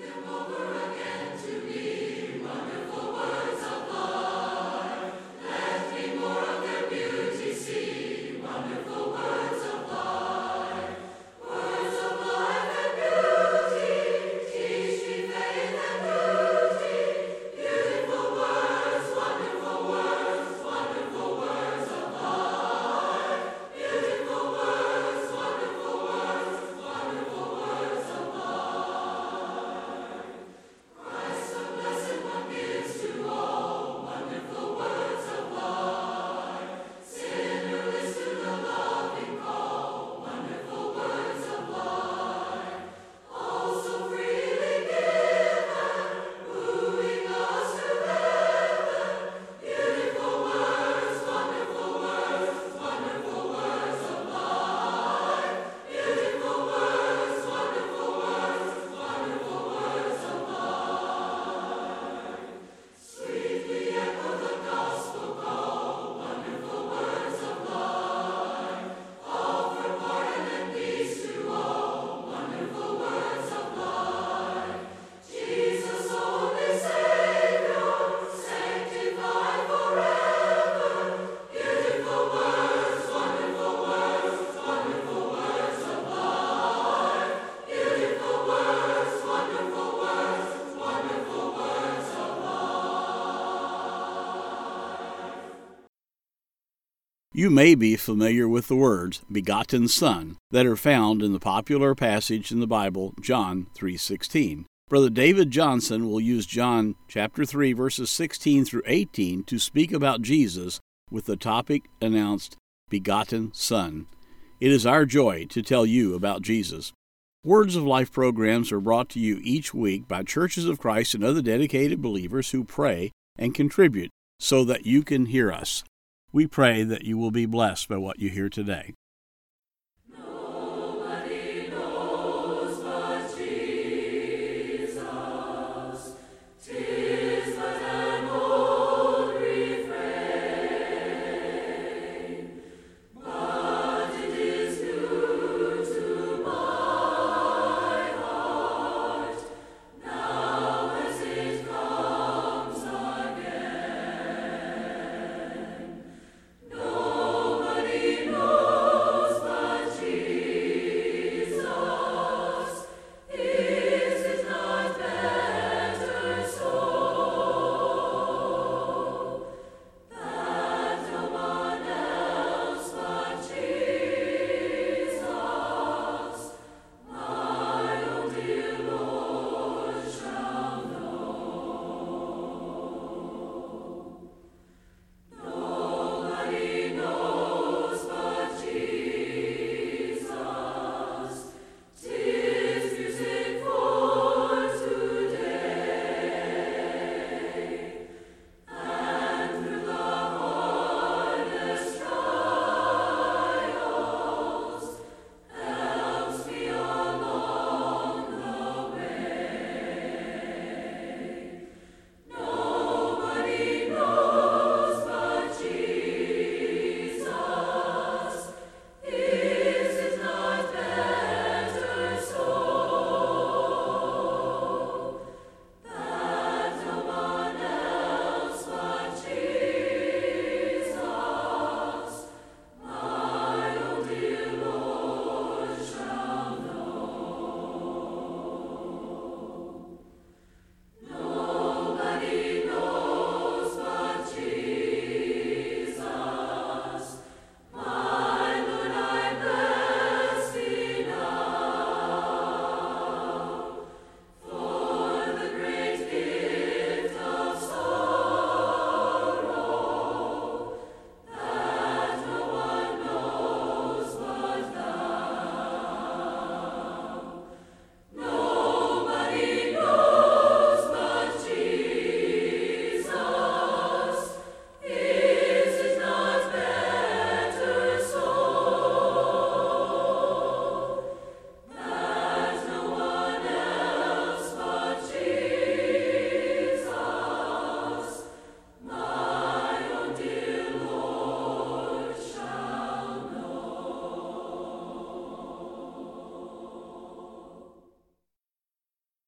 You may be familiar with the words begotten Son that are found in the popular passage in the Bible, John 3:16. Brother David Johnson will use John chapter 3 verses 16 through 18 to speak about Jesus with the topic announced, Begotten Son. It is our joy to tell you about Jesus. Words of Life programs are brought to you each week by Churches of Christ and other dedicated believers who pray and contribute so that you can hear us. We pray that you will be blessed by what you hear today. Nobody knows but Jesus. 'Tis but an old refrain, but it is new to my heart now as it comes again. Nobody knows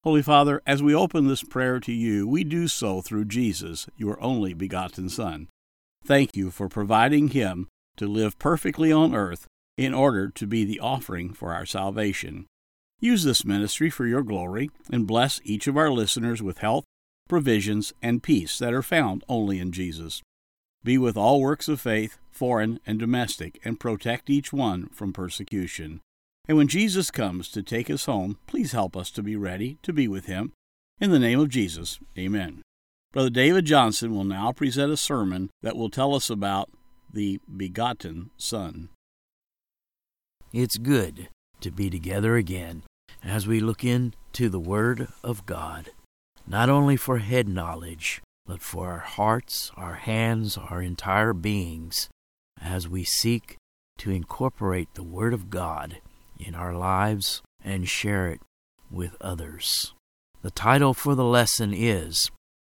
Holy Father, as we open this prayer to you, we do so through Jesus, your only begotten Son. Thank you for providing him to live perfectly on earth in order to be the offering for our salvation. Use this ministry for your glory and bless each of our listeners with health, provisions, and peace that are found only in Jesus. Be with all works of faith, foreign and domestic, and protect each one from persecution. And when Jesus comes to take us home, please help us to be ready to be with him. In the name of Jesus, amen. Brother David Johnson will now present a sermon that will tell us about the begotten Son. It's good to be together again as we look into the Word of God, not only for head knowledge, but for our hearts, our hands, our entire beings, as we seek to incorporate the Word of God in our lives and share it with others. The title for the lesson is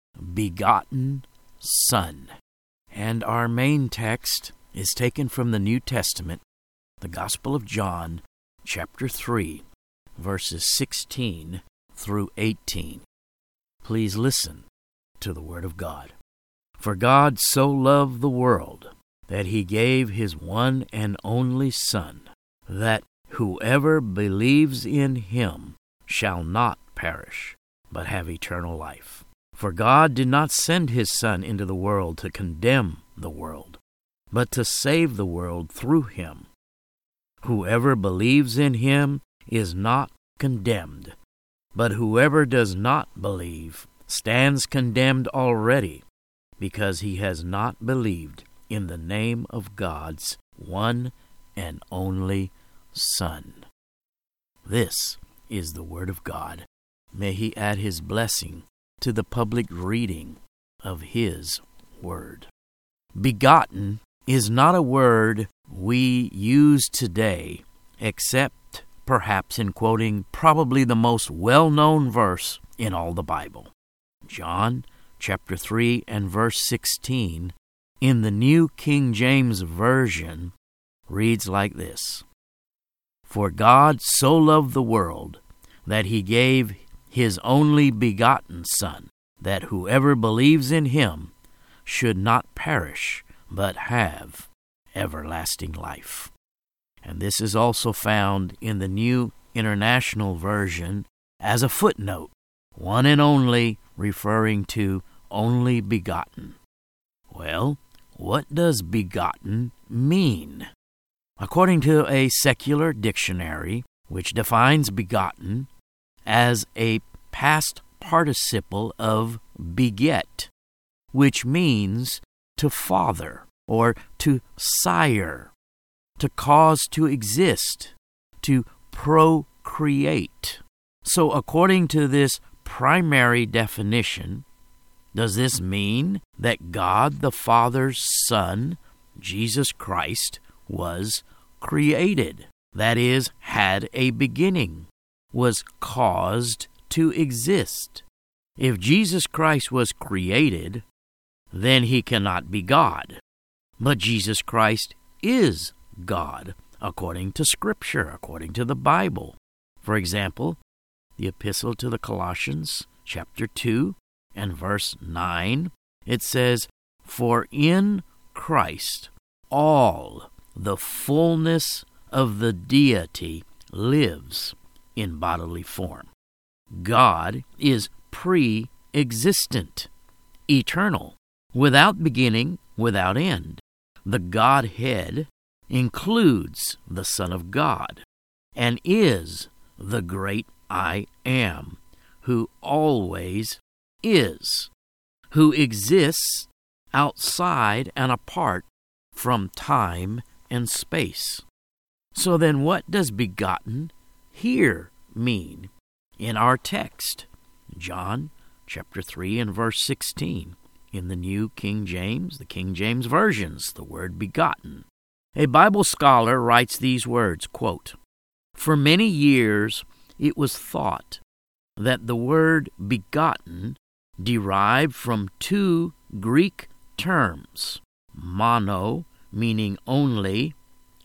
Begotten Son, and our main text is taken from the New Testament, the Gospel of John, chapter 3, verses 16 through 18. Please listen to the Word of God. For God so loved the world that he gave his one and only Son, that whoever believes in him shall not perish, but have eternal life. For God did not send his Son into the world to condemn the world, but to save the world through him. Whoever believes in him is not condemned, but whoever does not believe stands condemned already, because he has not believed in the name of God's one and only Son. This is the Word of God. May he add his blessing to the public reading of his Word. Begotten is not a word we use today, except perhaps in quoting probably the most well-known verse in all the Bible. John chapter 3 and verse 16 in the New King James Version reads like this: For God so loved the world that he gave his only begotten Son, that whoever believes in him should not perish, but have everlasting life. And this is also found in the New International Version as a footnote, one and only, referring to only begotten. Well, what does begotten mean? According to a secular dictionary, which defines begotten as a past participle of beget, which means to father or to sire, to cause to exist, to procreate. So according to this primary definition, does this mean that God the Father's Son, Jesus Christ, was created? That is, had a beginning, was caused to exist. If Jesus Christ was created, then he cannot be God. But Jesus Christ is God, according to Scripture, according to the Bible. For example, the Epistle to the Colossians, chapter 2, and verse 9, it says, For in Christ all the fullness of the deity lives in bodily form. God is pre-existent, eternal, without beginning, without end. The Godhead includes the Son of God and is the great I Am, who always is, who exists outside and apart from time and space. So then what does begotten here mean in our text? John chapter 3 and verse 16. In the New King James, the King James Versions, the word begotten. A Bible scholar writes these words, quote, For many years it was thought that the word begotten derived from two Greek terms, mono, meaning only,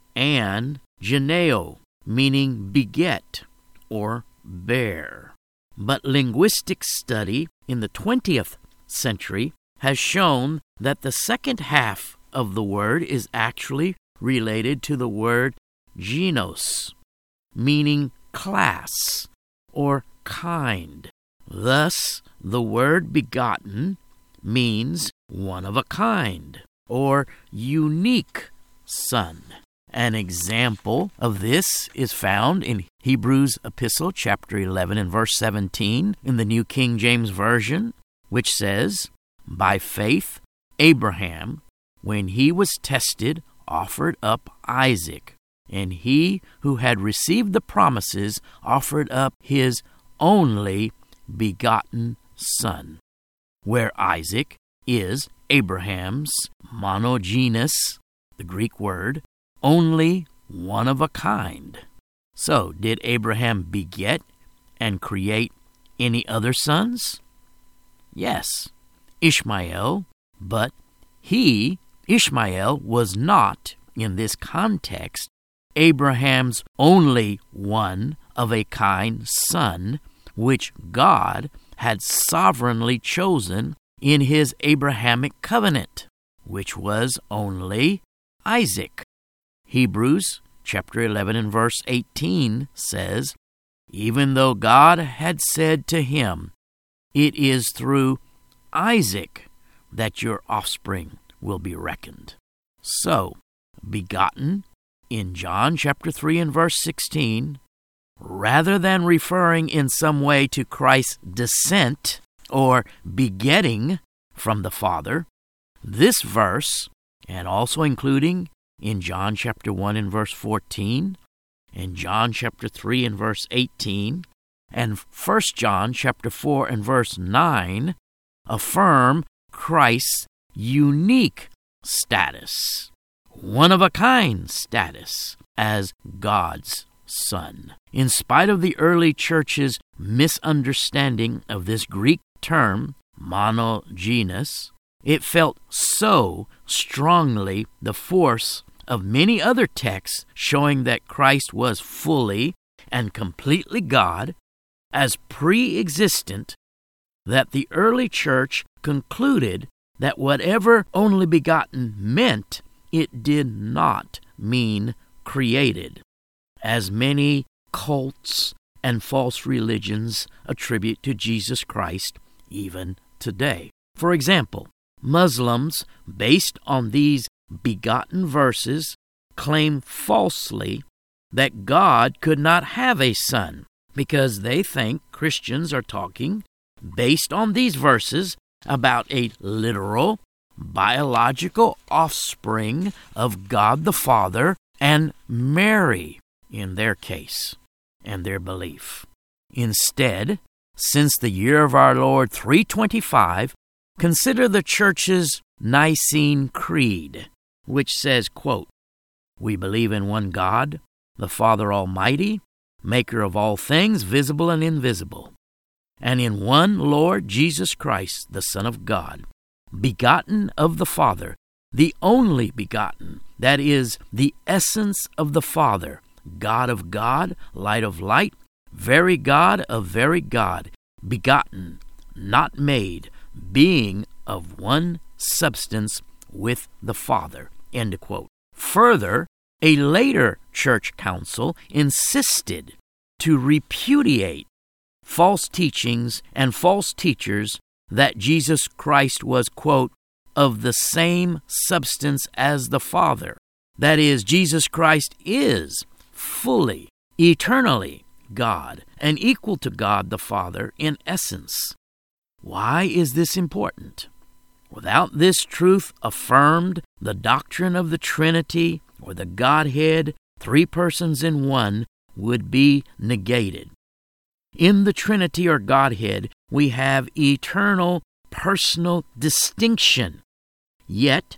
and geneo, meaning beget or bear. But linguistic study in the 20th century has shown that the second half of the word is actually related to the word genos, meaning class or kind. Thus, the word begotten means one of a kind or unique son. An example of this is found in Hebrews Epistle, chapter 11 and verse 17 in the New King James Version, which says, "By faith Abraham, when he was tested, offered up Isaac, and he who had received the promises offered up his only begotten son," where Isaac is Abraham's monogenes, the Greek word, only one of a kind. So, did Abraham beget and create any other sons? Yes, Ishmael, but Ishmael, was not, in this context, Abraham's only one of a kind son, which God had sovereignly chosen in his Abrahamic covenant, which was only Isaac. Hebrews chapter 11 and verse 18 says, "Even though God had said to him, 'It is through Isaac that your offspring will be reckoned.'" So, begotten in John chapter 3 and verse 16, rather than referring in some way to Christ's descent or begetting from the Father, this verse, and also including in John chapter 1 and verse 14, and John chapter 3 and verse 18, and 1 John chapter 4 and verse 9, affirm Christ's unique status, one-of-a-kind status as God's Son. In spite of the early church's misunderstanding of this Greek term, monogenes, it felt so strongly the force of many other texts showing that Christ was fully and completely God, as pre-existent, that the early church concluded that whatever only begotten meant, it did not mean created, as many cults and false religions attribute to Jesus Christ even today. For example, Muslims, based on these begotten verses, claim falsely that God could not have a son, because they think Christians are talking, based on these verses, about a literal, biological offspring of God the Father and Mary, in their case and their belief. Instead, since the year of our Lord 325, consider the Church's Nicene Creed, which says, quote, "We believe in one God, the Father Almighty, maker of all things visible and invisible, and in one Lord Jesus Christ, the Son of God, begotten of the Father, the only begotten, that is, the essence of the Father, God of God, light of light, very God of very God, begotten, not made, being of one substance with the Father." End quote. Further, a later church council insisted to repudiate false teachings and false teachers that Jesus Christ was, quote, "of the same substance as the Father." That is, Jesus Christ is fully, eternally God and equal to God the Father in essence. Why is this important? Without this truth affirmed, the doctrine of the Trinity or the Godhead, three persons in one, would be negated. In the Trinity or Godhead, we have eternal personal distinction, yet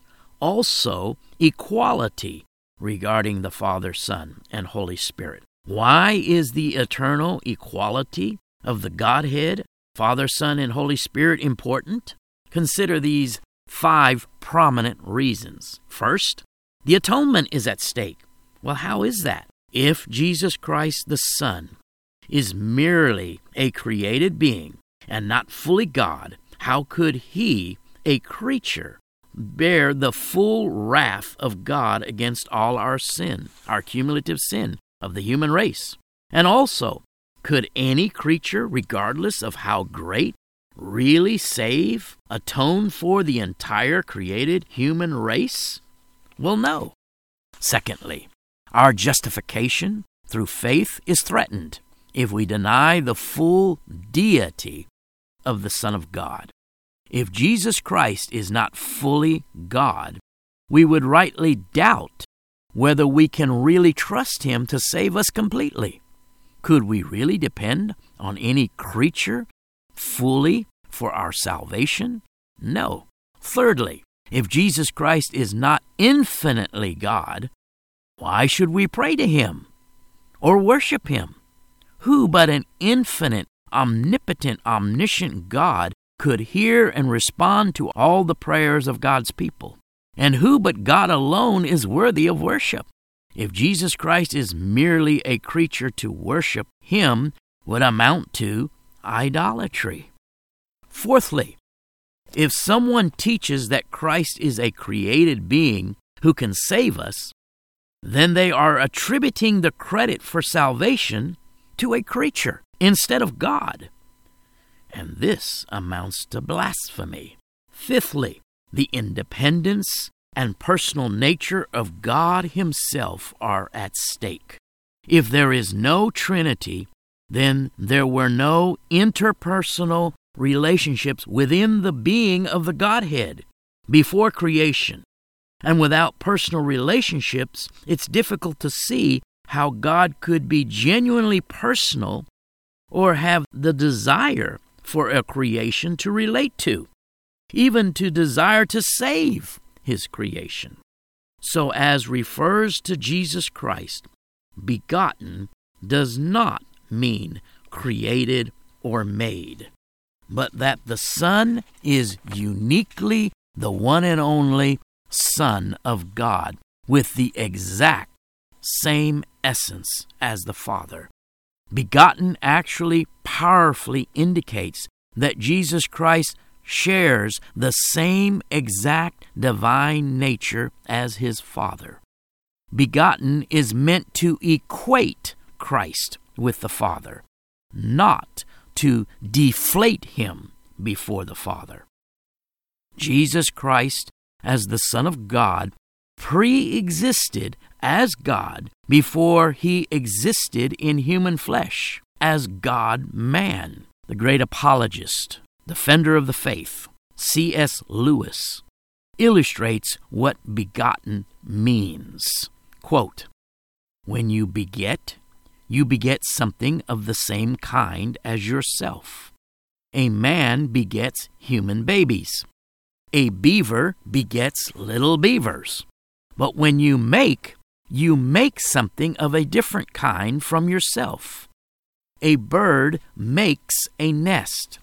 also equality regarding the Father, Son, and Holy Spirit. Why is the eternal equality of the Godhead, Father, Son, and Holy Spirit important? Consider these 5 prominent reasons. First, the atonement is at stake. Well, how is that? If Jesus Christ the Son is merely a created being and not fully God, how could he, a creature, bear the full wrath of God against all our sin, our cumulative sin of the human race? And also, could any creature, regardless of how great, really save, atone for the entire created human race? Well, no. Secondly, our justification through faith is threatened if we deny the full deity of the Son of God. If Jesus Christ is not fully God, we would rightly doubt whether we can really trust him to save us completely. Could we really depend on any creature fully for our salvation? No. Thirdly, if Jesus Christ is not infinitely God, why should we pray to him or worship him? Who but an infinite, omnipotent, omniscient God could hear and respond to all the prayers of God's people? And who but God alone is worthy of worship? If Jesus Christ is merely a creature, to worship him would amount to idolatry. Fourthly, if someone teaches that Christ is a created being who can save us, then they are attributing the credit for salvation to a creature instead of God. And this amounts to blasphemy. Fifthly, the independence and personal nature of God himself are at stake. If there is no Trinity, then there were no interpersonal relationships within the being of the Godhead before creation. And without personal relationships, it's difficult to see how God could be genuinely personal or have the desire for a creation to relate to, even to desire to save his creation. So as refers to Jesus Christ, begotten does not mean created or made, but that the Son is uniquely the one and only Son of God with the exact same essence as the Father. Begotten actually powerfully indicates that Jesus Christ shares the same exact divine nature as his Father. Begotten is meant to equate Christ with the Father, not to deflate him before the Father. Jesus Christ, as the Son of God, pre-existed as God before he existed in human flesh as God-man. The great apologist, defender of the faith, C.S. Lewis, illustrates what begotten means. Quote, "When you beget something of the same kind as yourself. A man begets human babies. A beaver begets little beavers. But when you make something of a different kind from yourself. A bird makes a nest.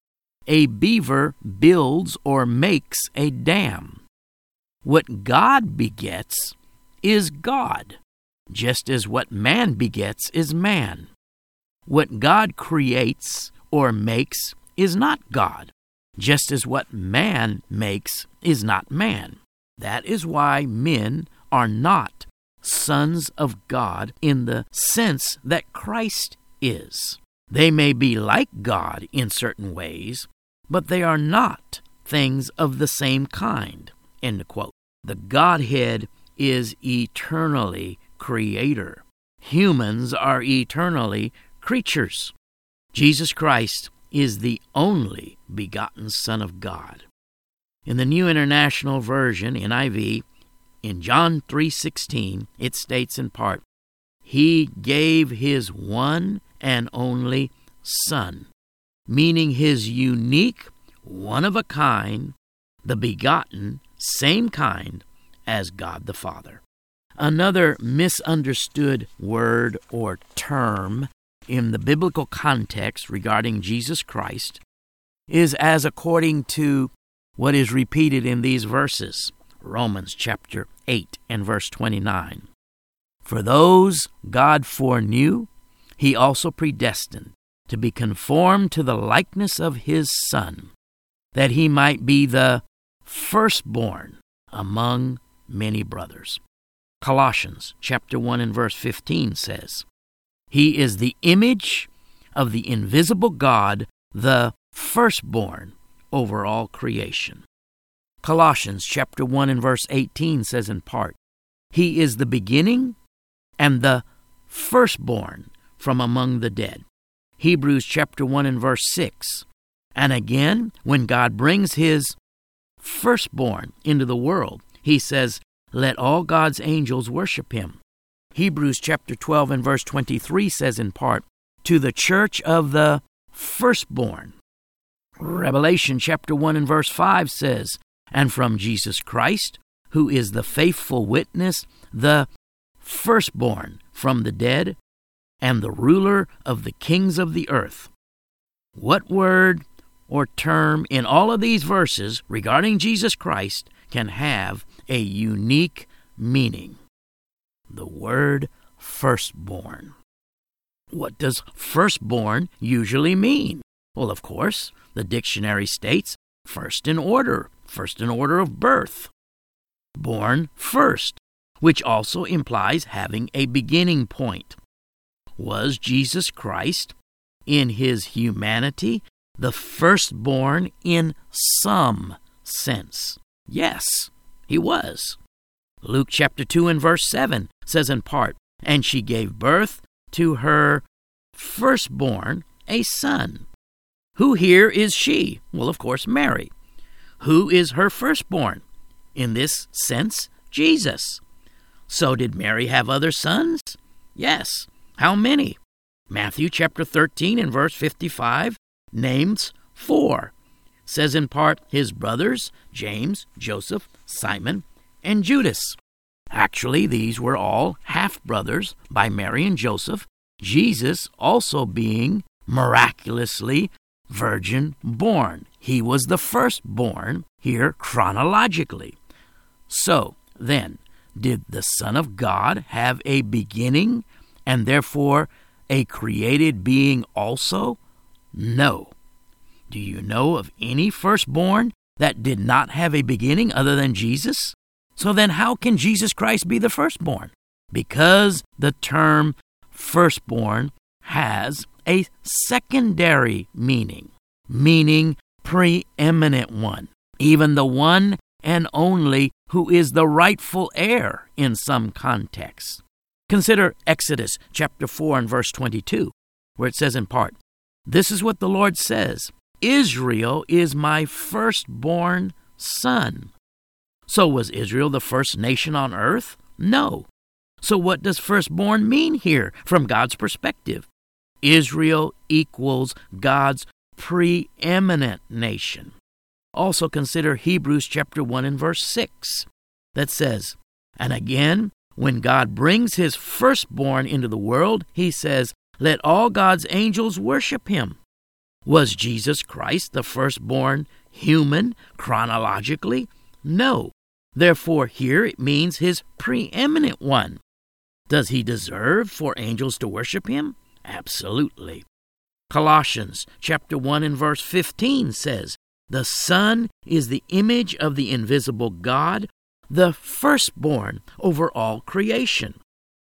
A beaver builds or makes a dam. What God begets is God, just as what man begets is man. What God creates or makes is not God, just as what man makes is not man. That is why men are not sons of God in the sense that Christ is. They may be like God in certain ways, but they are not things of the same kind." End quote. The Godhead is eternally creator. Humans are eternally creatures. Jesus Christ is the only begotten Son of God. In the New International Version, NIV, in John 3:16, it states in part, "He gave his one and only Son," meaning his unique, one-of-a-kind, the begotten, same kind as God the Father. Another misunderstood word or term in the biblical context regarding Jesus Christ is as according to what is repeated in these verses, Romans chapter 8 and verse 29. "For those God foreknew, He also predestined to be conformed to the likeness of his Son, that he might be the firstborn among many brothers. Colossians chapter 1 and verse 15 says, He is the image of the invisible God, the firstborn over all creation. Colossians chapter 1 and verse 18 says in part, He is the beginning and the firstborn from among the dead. Hebrews chapter 1 and verse 6. And again, when God brings his firstborn into the world, he says, Let all God's angels worship him. Hebrews chapter 12 and verse 23 says in part, To the church of the firstborn. Revelation chapter 1 and verse 5 says, And from Jesus Christ, who is the faithful witness, the firstborn from the dead, and the ruler of the kings of the earth. What word or term in all of these verses regarding Jesus Christ can have a unique meaning? The word firstborn. What does firstborn usually mean? Well, of course, the dictionary states first in order of birth. Born first, which also implies having a beginning point. Was Jesus Christ, in his humanity, the firstborn in some sense? Yes, he was. Luke chapter 2 and verse 7 says in part, And she gave birth to her firstborn, a son. Who here is she? Well, of course, Mary. Who is her firstborn? In this sense, Jesus. So did Mary have other sons? Yes. How many? Matthew chapter 13 and verse 55 names 4. Says in part, his brothers, James, Joseph, Simon, and Judas. Actually, these were all half-brothers by Mary and Joseph, Jesus also being miraculously virgin born. He was the firstborn here chronologically. So, then, did the Son of God have a beginning and therefore a created being also? No. Do you know of any firstborn that did not have a beginning other than Jesus? So then how can Jesus Christ be the firstborn? Because the term firstborn has a secondary meaning preeminent one, even the one and only who is the rightful heir in some contexts. Consider Exodus chapter 4 and verse 22, where it says in part, This is what the Lord says, Israel is my firstborn son. So was Israel the first nation on earth? No. So what does firstborn mean here from God's perspective? Israel equals God's preeminent nation. Also consider Hebrews chapter 1 and verse 6 that says, And again, when God brings his firstborn into the world, he says, Let all God's angels worship him. Was Jesus Christ the firstborn human chronologically? No. Therefore, here it means his preeminent one. Does he deserve for angels to worship him? Absolutely. Colossians chapter 1 and verse 15 says, The Son is the image of the invisible God, the firstborn over all creation.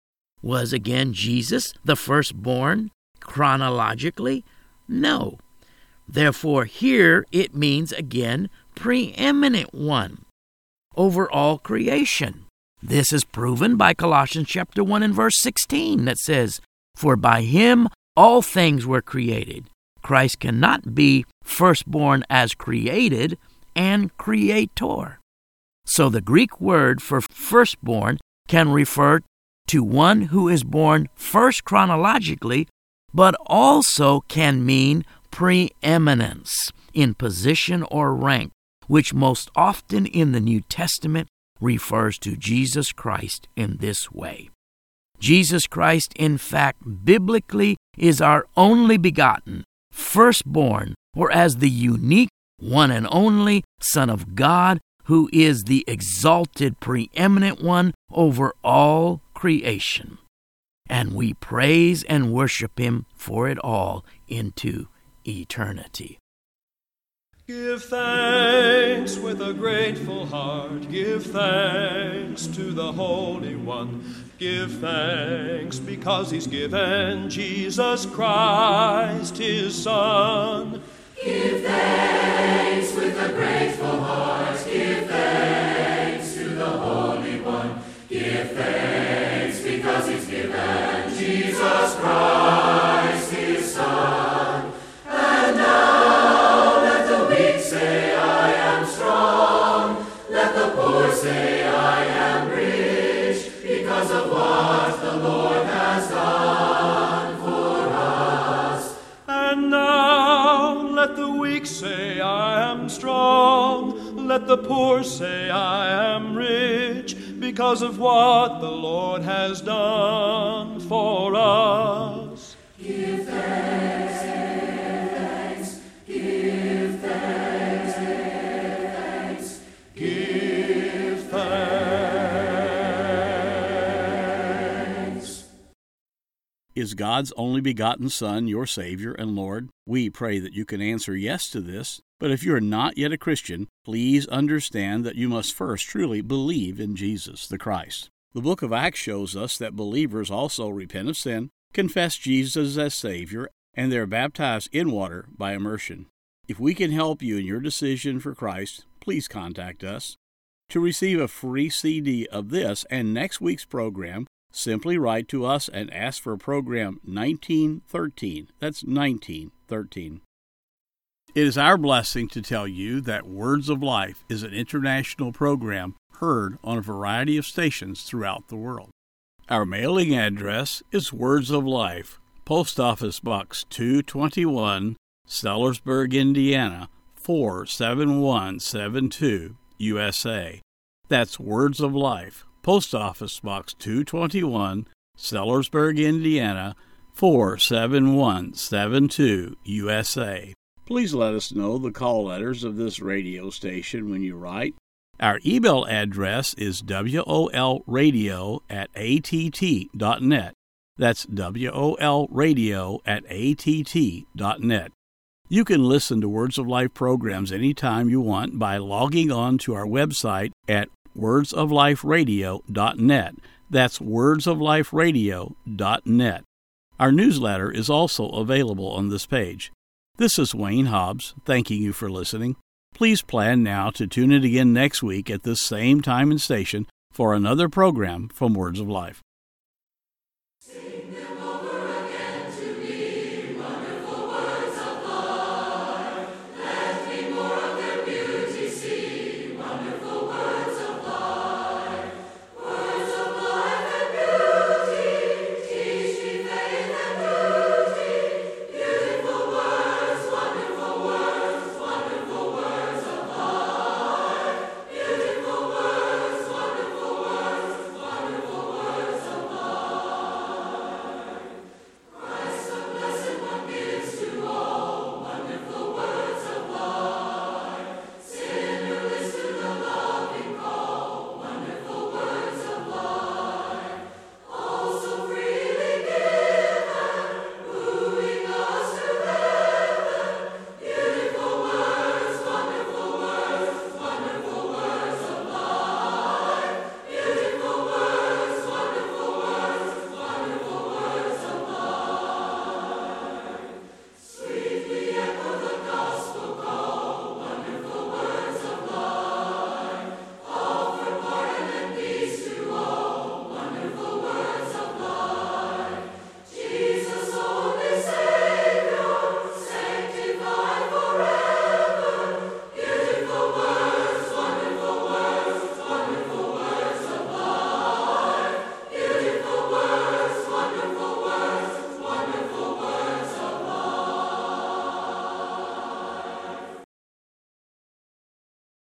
Was again Jesus the firstborn chronologically? No. Therefore, here it means again preeminent one over all creation. This is proven by Colossians chapter 1 and verse 16 that says, For by him all things were created. Christ cannot be firstborn as created and creator. So the Greek word for firstborn can refer to one who is born first chronologically, but also can mean preeminence in position or rank, which most often in the New Testament refers to Jesus Christ in this way. Jesus Christ, in fact, biblically is our only begotten, firstborn, or as the unique, one and only Son of God, who is the exalted, preeminent one over all creation. and we praise and worship Him for it all into eternity. Give thanks with a grateful heart. Give thanks to the Holy One. Give thanks because He's given Jesus Christ, His Son. Give thanks with a grateful heart. Give thanks to the Holy One. Give thanks because He's given Jesus Christ, His Son. And now let the weak say, I am strong. Let the poor say, I am rich, because of what the Lord has done for us. And now let the weak say, I am strong. Let the poor say, I am rich, because of what the Lord has done for us. Give thanks, give thanks, give thanks, give thanks. Is God's only begotten Son your Savior and Lord? We pray that you can answer yes to this, but if you are not yet a Christian, please understand that you must first truly believe in Jesus the Christ. The book of Acts shows us that believers also repent of sin, confess Jesus as Savior, and they are baptized in water by immersion. If we can help you in your decision for Christ, please contact us. To receive a free CD of this and next week's program, simply write to us and ask for program 1913. That's 1913. It is our blessing to tell you that Words of Life is an international program heard on a variety of stations throughout the world. Our mailing address is Words of Life, Post Office Box 221, Sellersburg, Indiana, 47172, USA. That's Words of Life, Post Office Box 221, Sellersburg, Indiana, 47172, USA. Please let us know the call letters of this radio station when you write. Our email address is wolradio@att.net. That's wolradio@att.net. You can listen to Words of Life programs anytime you want by logging on to our website at wordsofliferadio.net. That's wordsofliferadio.net. Our newsletter is also available on this page. This is Wayne Hobbs, thanking you for listening. Please plan now to tune in again next week at this same time and station for another program from Words of Life.